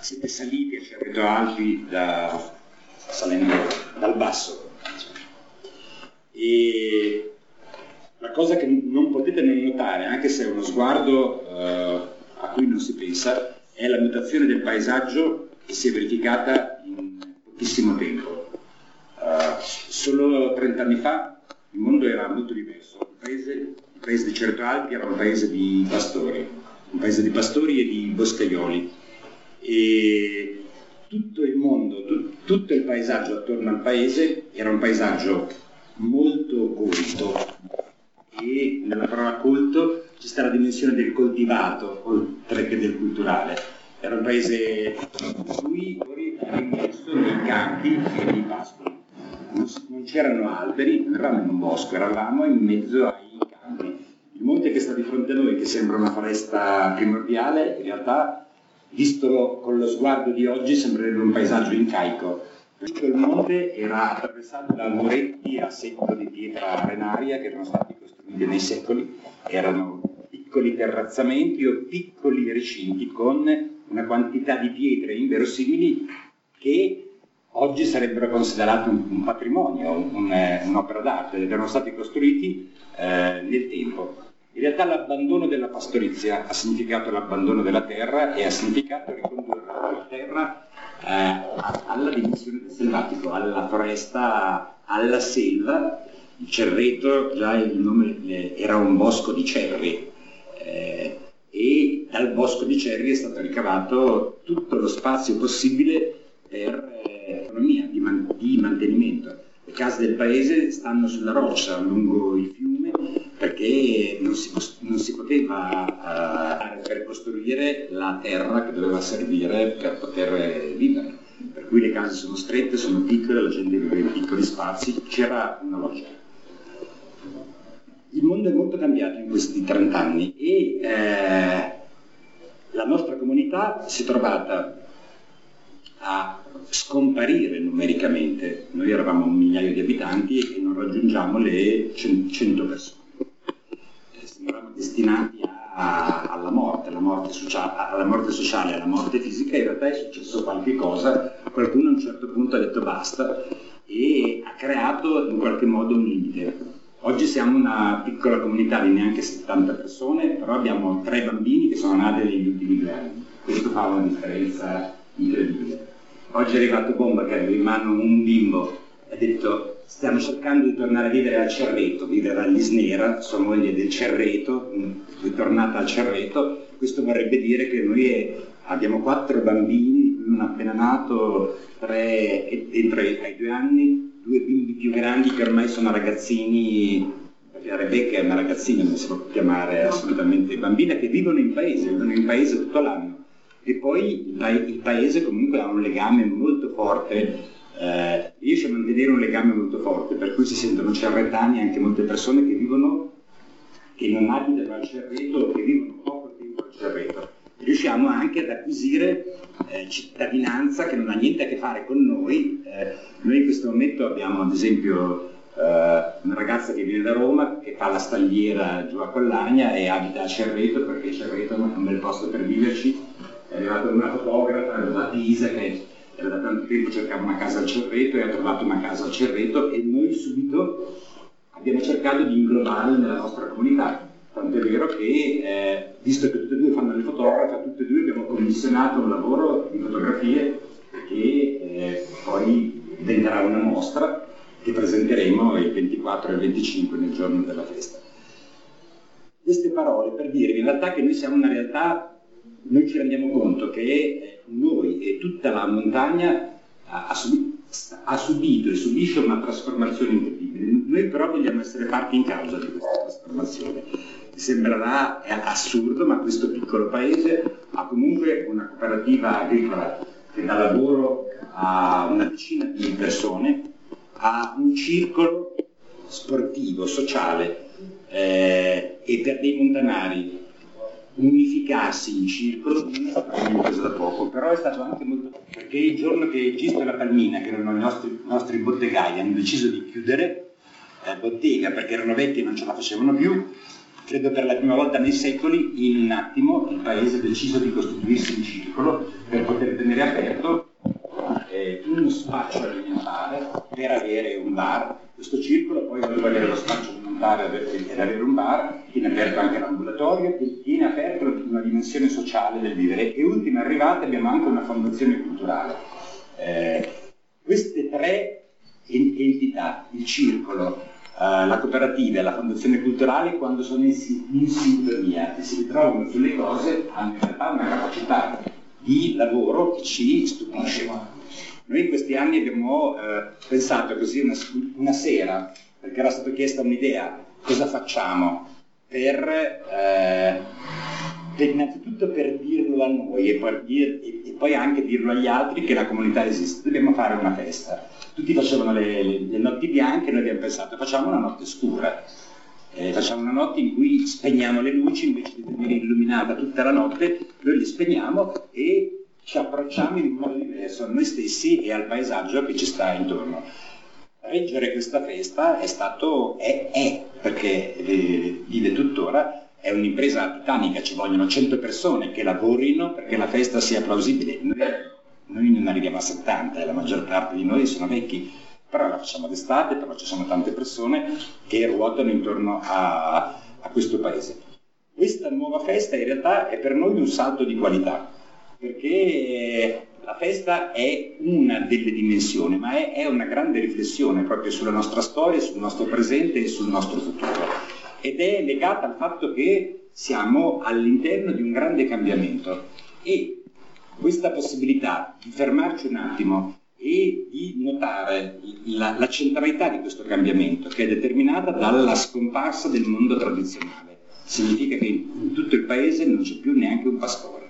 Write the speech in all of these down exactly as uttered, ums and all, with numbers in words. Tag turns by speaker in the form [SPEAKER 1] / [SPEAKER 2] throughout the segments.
[SPEAKER 1] siete saliti a Cerreto Alpi da, salendo dal basso. E la cosa che non potete non notare, anche se è uno sguardo eh, a cui non si pensa, è la mutazione del paesaggio che si è verificata in pochissimo tempo. Uh, solo trent'anni fa il mondo era molto diverso. Il paese, il paese di Cerreto Alpi era un paese di pastori, un paese di pastori e di boscaioli. E tutto il mondo, tu, tutto il paesaggio attorno al paese era un paesaggio molto colto, e nella parola colto ci sta la dimensione del coltivato oltre che del culturale. Era un paese in cui era immerso nei campi e nei pascoli. Non c'erano alberi, non eravamo in un bosco, eravamo in mezzo ai campi. Il monte che sta di fronte a noi, che sembra una foresta primordiale, in realtà, visto con lo sguardo di oggi, sembrerebbe un paesaggio incaico. Tutto il monte era attraversato da muretti a secco di pietra arenaria che erano stati costruiti nei secoli. Erano piccoli terrazzamenti o piccoli recinti con una quantità di pietre inverosimili che oggi sarebbero considerati un, un patrimonio, un, un'opera d'arte, ed erano stati costruiti eh, nel tempo. In realtà l'abbandono della pastorizia ha significato l'abbandono della terra e ha significato ricondurre la terra eh, alla dimensione del selvatico, alla foresta, alla selva. Il Cerreto, già il nome eh, era un bosco di cerri, eh, e dal bosco di cerri è stato ricavato tutto lo spazio possibile per eh, economia, di, man- di mantenimento. Le case del paese stanno sulla roccia, lungo il fiume, perché non si, non si poteva uh, per costruire la terra che doveva servire per poter vivere. Per cui le case sono strette, sono piccole, la gente vive in piccoli spazi, c'era una logica. Il mondo è molto cambiato in questi trent'anni e eh, la nostra comunità si è trovata a scomparire numericamente. Noi eravamo un migliaio di abitanti e non raggiungiamo le cento persone. Eravamo destinati a, alla morte, alla morte, sociale, alla morte sociale, alla morte fisica. In realtà è successo qualche cosa, qualcuno a un certo punto ha detto basta e ha creato in qualche modo un limite. Oggi siamo una piccola comunità di neanche settanta persone, però abbiamo tre bambini che sono nati negli ultimi due anni. Questo fa una differenza incredibile. Oggi è arrivato Bomba che aveva in mano un bimbo e ha detto stiamo cercando di tornare a vivere al Cerreto, vivere all'Isnera, sua moglie del Cerreto, ritornata al Cerreto. Questo vorrebbe dire che noi abbiamo quattro bambini, uno appena nato, tre entro ai due anni, due bimbi più grandi che ormai sono ragazzini. La Rebecca è una ragazzina, non si può chiamare assolutamente bambina, che vivono in paese, vivono in paese tutto l'anno. E poi il paese comunque ha un legame molto forte, eh, riesce a mantenere un legame molto forte, per cui si sentono cerretani anche molte persone che vivono, che non abitano al Cerreto o che vivono poco tempo al Cerreto. Riusciamo anche ad acquisire eh, cittadinanza che non ha niente a che fare con noi. Eh, noi in questo momento abbiamo ad esempio eh, una ragazza che viene da Roma, che fa la stalliera giù a Collagna e abita a Cerreto perché Cerreto è un bel posto per viverci. È arrivata una fotografa, la Pisa, che era da tanto tempo cercava una casa al Cerreto e ha trovato una casa al Cerreto e noi subito abbiamo cercato di inglobarla nella nostra comunità. Tanto è vero che, eh, visto che tutte e due fanno le fotografe, tutte e due abbiamo commissionato un lavoro di fotografie che eh, poi diventerà una mostra che presenteremo il ventiquattro e il venticinque nel giorno della festa. Queste parole per dirvi in realtà che noi siamo una realtà. Noi ci rendiamo conto che noi e tutta la montagna ha, ha subito e subisce una trasformazione incredibile. Noi però vogliamo essere parte in causa di questa trasformazione. Mi sembrerà assurdo, ma questo piccolo paese ha comunque una cooperativa agricola che dà lavoro a una decina di persone, ha un circolo sportivo, sociale, eh, e per dei montanari unificarsi in circolo non è stato un'impresa da poco, però è stato anche molto, perché il giorno che Gisto e la Palmina, che erano i nostri, nostri bottegai, hanno deciso di chiudere eh, bottega perché erano vecchi e non ce la facevano più, credo per la prima volta nei secoli, in un attimo il paese ha deciso di costituirsi in circolo per poter tenere aperto eh, uno spazio alimentare per avere un bar. Questo circolo poi voleva avere lo spazio alimentare per avere un bar, tiene aperto anche l'ambulatorio, tiene aperto una dimensione sociale del vivere, e ultima arrivata abbiamo anche una fondazione culturale. Eh, queste tre entità, il circolo, Uh, la cooperativa e la fondazione culturale, quando sono in, in sintonia e si ritrovano sulle cose, hanno in realtà una capacità di lavoro che ci stupisce. Noi in questi anni abbiamo uh, pensato così una, una sera, perché era stata chiesta un'idea, cosa facciamo per, uh, per innanzitutto per dirlo a noi e poi, e, e poi anche dirlo agli altri che la comunità esiste, dobbiamo fare una festa. Tutti facevano le, le, le notti bianche, noi abbiamo pensato facciamo una notte scura, eh, facciamo una notte in cui spegniamo le luci, invece di tenere illuminata tutta la notte, noi le spegniamo e ci approcciamo in un modo diverso a noi stessi e al paesaggio che ci sta intorno. Reggere questa festa è stato, è, è perché eh, vive tuttora, è un'impresa titanica, ci vogliono cento persone che lavorino perché la festa sia plausibile. Noi, Noi non arriviamo a settanta e la maggior parte di noi sono vecchi, però la facciamo d'estate, però ci sono tante persone che ruotano intorno a, a questo paese. Questa nuova festa in realtà è per noi un salto di qualità, perché la festa è una delle dimensioni, ma è, è una grande riflessione proprio sulla nostra storia, sul nostro presente e sul nostro futuro. Ed è legata al fatto che siamo all'interno di un grande cambiamento e questa possibilità di fermarci un attimo e di notare la, la centralità di questo cambiamento, che è determinata dalla scomparsa del mondo tradizionale, significa che in tutto il paese non c'è più neanche un pastore.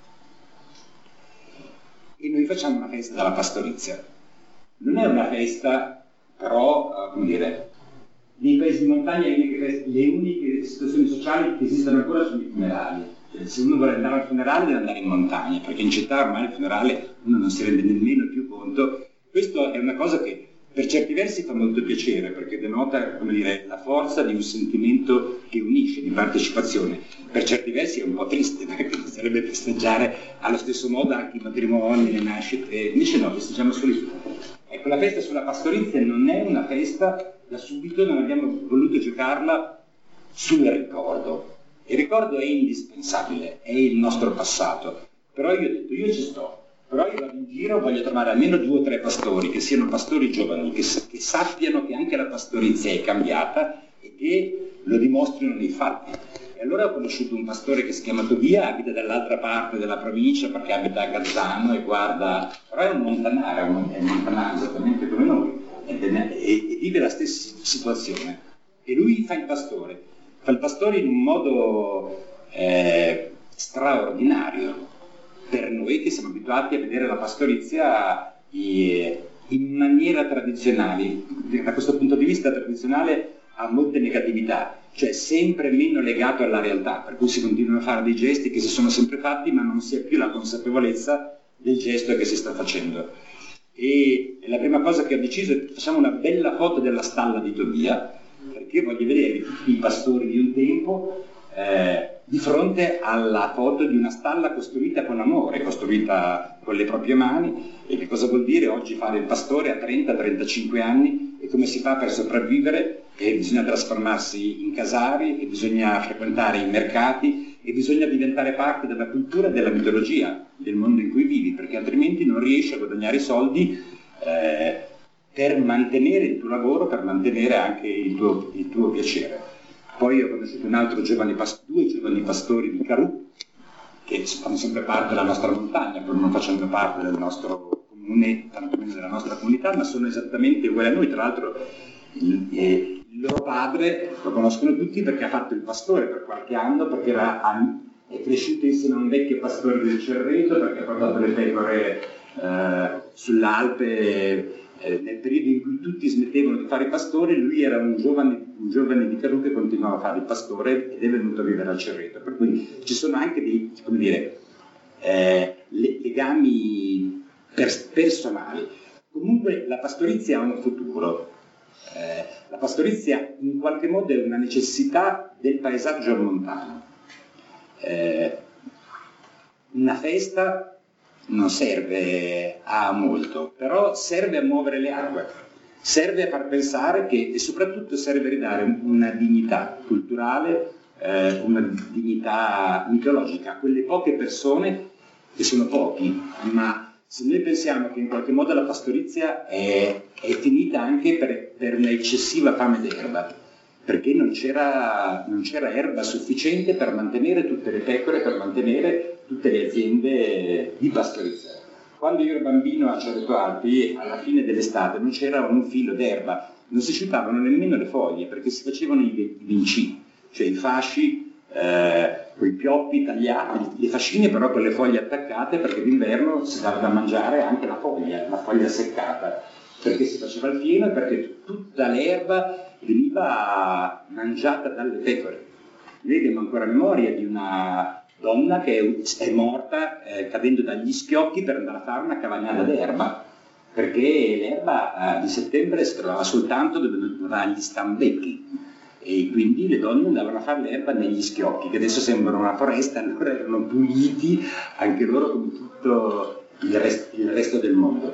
[SPEAKER 1] E noi facciamo una festa della pastorizia. Non è una festa, però, uh, come dire, nei paesi di montagna le uniche, le uniche situazioni sociali che esistono ancora sono i funerali. Se uno vuole andare al funerale deve andare in montagna, perché in città ormai il funerale uno non si rende nemmeno più conto. Questo è una cosa che per certi versi fa molto piacere, perché denota, come dire, la forza di un sentimento che unisce, di partecipazione. Per certi versi è un po' triste, perché sarebbe festeggiare allo stesso modo anche i matrimoni, le nascite, invece no, festeggiamo solo i funerali. Ecco, la festa sulla pastorizia non è una festa, da subito non abbiamo voluto giocarla sul ricordo. Il ricordo è indispensabile, è il nostro passato, però io ho detto, io ci sto, però io vado in giro, voglio trovare almeno due o tre pastori, che siano pastori giovani, che, che sappiano che anche la pastorizia è cambiata e che lo dimostrino nei fatti. E allora ho conosciuto un pastore che si chiama Tobia, abita dall'altra parte della provincia perché abita a Gazzano e guarda, però è un montanaro, è un, è un montanaro esattamente come noi, e, e, e vive la stessa situazione. E lui fa il pastore. Fa il pastore in un modo eh, straordinario per noi che siamo abituati a vedere la pastorizia in maniera tradizionale. Da questo punto di vista tradizionale ha molte negatività, cioè sempre meno legato alla realtà, per cui si continuano a fare dei gesti che si sono sempre fatti ma non si ha più la consapevolezza del gesto che si sta facendo. E la prima cosa che ho deciso è che facciamo una bella foto della stalla di Tobia, perché io voglio vedere tutti i pastori di un tempo eh, di fronte alla foto di una stalla costruita con amore, costruita con le proprie mani. E che cosa vuol dire oggi fare il pastore a trenta trentacinque anni e come si fa per sopravvivere? E bisogna trasformarsi in casari, e bisogna frequentare i mercati, e bisogna diventare parte della cultura e della mitologia del mondo in cui vivi, perché altrimenti non riesci a guadagnare i soldi eh, per mantenere il tuo lavoro, per mantenere anche il tuo, il tuo piacere. Poi ho conosciuto un altro giovane due giovani pastori di Carù, che fanno sempre parte della nostra montagna, pur non facendo parte del nostro comune, tantomeno della nostra comunità, ma sono esattamente uguali a noi. Tra l'altro il, il loro padre lo conoscono tutti perché ha fatto il pastore per qualche anno, perché era, è cresciuto insieme a un vecchio pastore del Cerreto, perché ha portato le pecore eh, sull'Alpe. Eh, nel periodo in cui tutti smettevano di fare il pastore, lui era un giovane, un giovane di Carù che continuava a fare il pastore ed è venuto a vivere al Cerreto. Per cui ci sono anche dei, come dire, eh, legami per, personali. Comunque la pastorizia ha un futuro. Eh, la pastorizia in qualche modo è una necessità del paesaggio montano. Eh, una festa non serve a molto, però serve a muovere le acque, serve a far pensare che, e soprattutto serve a ridare una dignità culturale, eh, una dignità mitologica a quelle poche persone, che sono pochi, ma se noi pensiamo che in qualche modo la pastorizia è, è finita anche per, per un'eccessiva fame d'erba, perché non c'era, non c'era erba sufficiente per mantenere tutte le pecore, per mantenere tutte le aziende di pastorizia. Quando io ero bambino a Cerreto Alpi, alla fine dell'estate non c'era un filo d'erba, non si asciuttavano nemmeno le foglie, perché si facevano i, i vincini, cioè i fasci, eh, con i pioppi tagliati, le fascine però con le foglie attaccate, perché d'inverno si dava da mangiare anche la foglia, la foglia seccata, perché si faceva il fieno e perché tutta l'erba veniva mangiata dalle pecore. Noi abbiamo ancora memoria di una donna che è morta eh, cadendo dagli schiocchi per andare a fare una cavagnata d'erba, perché l'erba eh, di settembre si trovava soltanto dove non aveva gli stambecchi, e quindi le donne andavano a fare l'erba negli schiocchi, che adesso sembrano una foresta, allora erano puliti anche loro come tutto il, rest- il resto del mondo.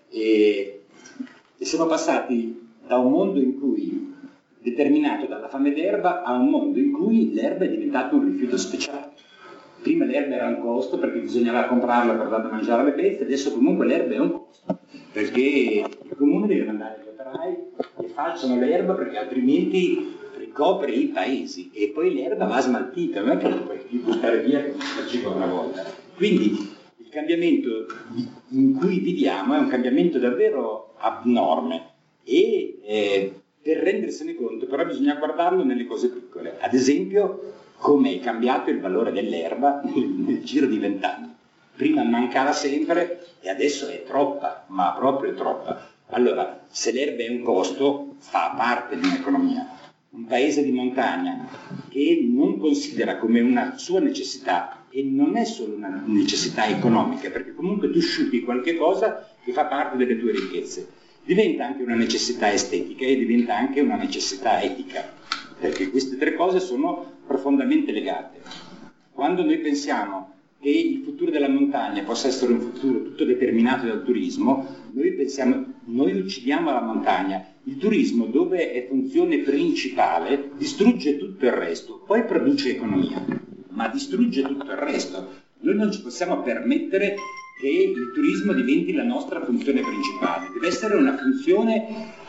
[SPEAKER 1] E, e siamo passati da un mondo in cui, determinato dalla fame d'erba, a un mondo in cui l'erba è diventato un rifiuto speciale. Prima l'erba era un costo perché bisognava comprarla per dare da mangiare alle bestie, adesso comunque l'erba è un costo, perché il comune deve mandare gli operai che falciano l'erba perché altrimenti ricopre i paesi, e poi l'erba va smaltita, non è che la puoi buttare via come si faceva una volta. Quindi il cambiamento in cui viviamo è un cambiamento davvero abnorme e eh, per rendersene conto però bisogna guardarlo nelle cose piccole. Ad esempio, come è cambiato il valore dell'erba nel, nel giro di vent'anni. Prima mancava sempre e adesso è troppa, ma proprio troppa. Allora, se l'erba è un costo, fa parte di un'economia. Un paese di montagna che non considera come una sua necessità, e non è solo una necessità economica, perché comunque tu sciupi qualche cosa che fa parte delle tue ricchezze, diventa anche una necessità estetica e diventa anche una necessità etica, perché queste tre cose sono profondamente legate. Quando noi pensiamo che il futuro della montagna possa essere un futuro tutto determinato dal turismo, noi pensiamo, noi uccidiamo la montagna. Il turismo, dove è funzione principale, distrugge tutto il resto, poi produce economia, ma distrugge tutto il resto. Noi non ci possiamo permettere che il turismo diventi la nostra funzione principale, deve essere una funzione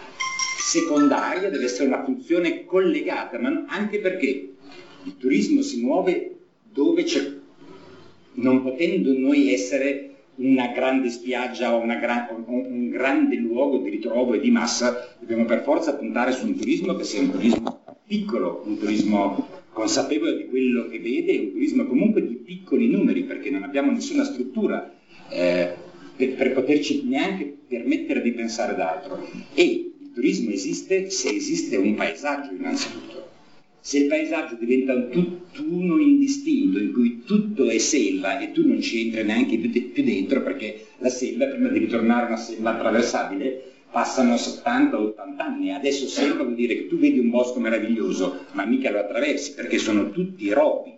[SPEAKER 1] secondaria, deve essere una funzione collegata, ma anche perché il turismo si muove dove c'è, non potendo noi essere una grande spiaggia o una gra- un grande luogo di ritrovo e di massa, dobbiamo per forza puntare su un turismo che sia un turismo piccolo, un turismo consapevole di quello che vede, un turismo comunque di piccoli numeri, perché non abbiamo nessuna struttura eh, per, per poterci neanche permettere di pensare d'altro. E il turismo esiste se esiste un paesaggio innanzitutto. Se il paesaggio diventa un tutt'uno indistinto, in cui tutto è selva e tu non ci entri neanche più dentro, perché la selva, prima di ritornare a una selva attraversabile, passano settanta ottanta anni. Adesso selva vuol dire che tu vedi un bosco meraviglioso, ma mica lo attraversi, perché sono tutti rovi.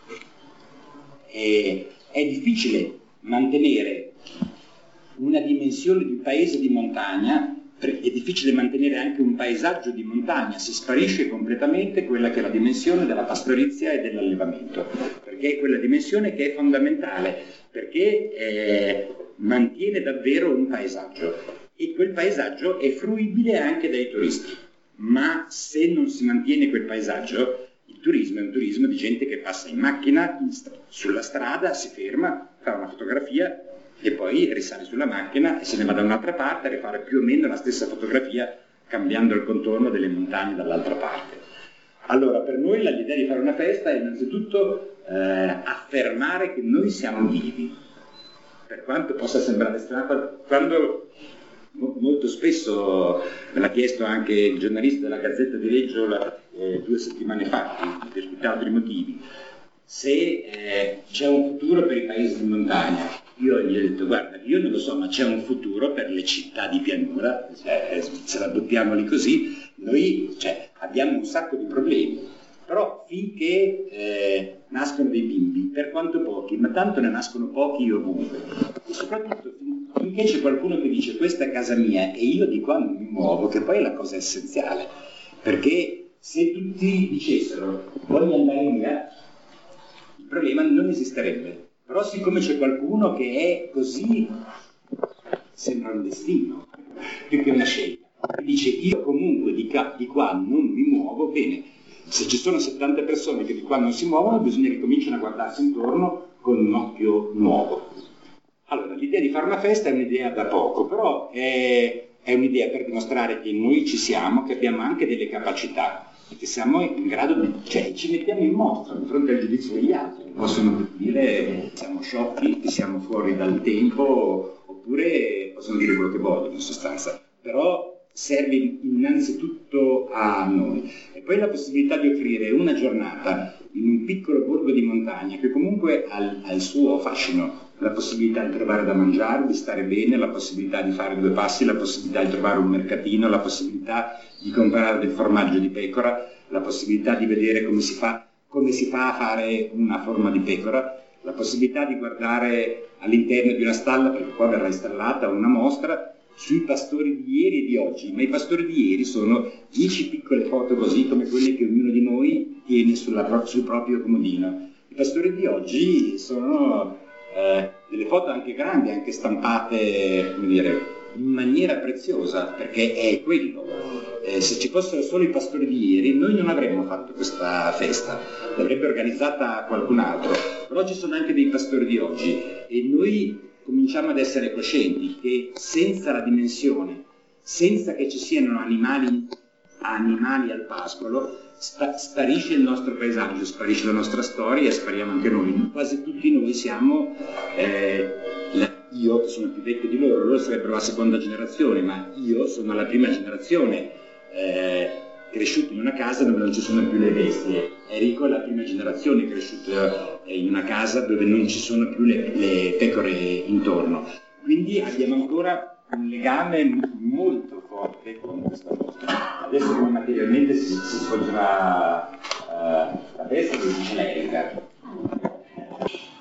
[SPEAKER 1] E è difficile mantenere una dimensione di un paese di montagna. È difficile mantenere anche un paesaggio di montagna, si sparisce completamente quella che è la dimensione della pastorizia e dell'allevamento, perché è quella dimensione che è fondamentale, perché eh, mantiene davvero un paesaggio, e quel paesaggio è fruibile anche dai turisti, ma se non si mantiene quel paesaggio, il turismo è un turismo di gente che passa in macchina, in st- sulla strada, si ferma, fa una fotografia, e poi risale sulla macchina e se ne va da un'altra parte a rifare più o meno la stessa fotografia cambiando il contorno delle montagne dall'altra parte. Allora, per noi l'idea di fare una festa è innanzitutto eh, affermare che noi siamo vivi, per quanto possa sembrare strano. Quando mo- molto spesso me l'ha chiesto anche il giornalista della Gazzetta di Reggio eh, due settimane fa, per tutt'altri motivi, se eh, c'è un futuro per i paesi di montagna. Io gli ho detto, guarda, io non lo so, ma c'è un futuro per le città di pianura, cioè, se la buttiamo lì così, noi cioè, abbiamo un sacco di problemi. Però finché eh, nascono dei bimbi, per quanto pochi, ma tanto ne nascono pochi ovunque, e soprattutto fin- finché c'è qualcuno che dice questa è casa mia e io di qua non mi muovo, che poi è la cosa essenziale, perché se tutti dicessero voglio andare via, il problema non esisterebbe. Però siccome c'è qualcuno che è così, sembra un destino, più che una scelta, che dice io comunque di, ca- di qua non mi muovo, bene, se ci sono settanta persone che di qua non si muovono, bisogna che cominciano a guardarsi intorno con un occhio nuovo. Allora, l'idea di fare una festa è un'idea da poco, però è, è un'idea per dimostrare che noi ci siamo, che abbiamo anche delle capacità, che siamo in grado di, cioè ci mettiamo in mostra di fronte al giudizio degli altri, possono dire che siamo sciocchi, che siamo fuori dal tempo, oppure possono dire quello che vogliono in sostanza, però serve innanzitutto a noi. E poi la possibilità di offrire una giornata in un piccolo borgo di montagna che comunque ha il suo fascino, la possibilità di trovare da mangiare, di stare bene, la possibilità di fare due passi, la possibilità di trovare un mercatino, la possibilità di comprare del formaggio di pecora, la possibilità di vedere come si fa, come si fa a fare una forma di pecora, la possibilità di guardare all'interno di una stalla, perché qua verrà installata una mostra sui pastori di ieri e di oggi, ma i pastori di ieri sono dieci piccole foto così come quelle che ognuno di noi tiene sulla, sul proprio comodino. I pastori di oggi sono eh, delle foto anche grandi, anche stampate, come dire, in maniera preziosa, perché è quello. Eh, se ci fossero solo i pastori di ieri, noi non avremmo fatto questa festa, l'avrebbe organizzata qualcun altro, però ci sono anche dei pastori di oggi e noi cominciamo ad essere coscienti che senza la dimensione, senza che ci siano animali, animali al pascolo, sta, sparisce il nostro paesaggio, sparisce la nostra storia e spariamo anche noi. Quasi tutti noi siamo, eh, la, io che sono più vecchio di loro, loro sarebbero la seconda generazione, ma io sono la prima generazione, eh, cresciuto in una casa dove non ci sono più le bestie. Enrico è la prima generazione cresciuto in una casa dove non ci sono più le, le pecore intorno. Quindi abbiamo ancora un legame molto forte con questa mostra. Adesso come materialmente si, si svolgerà uh, la festa, lo dice l'Erica.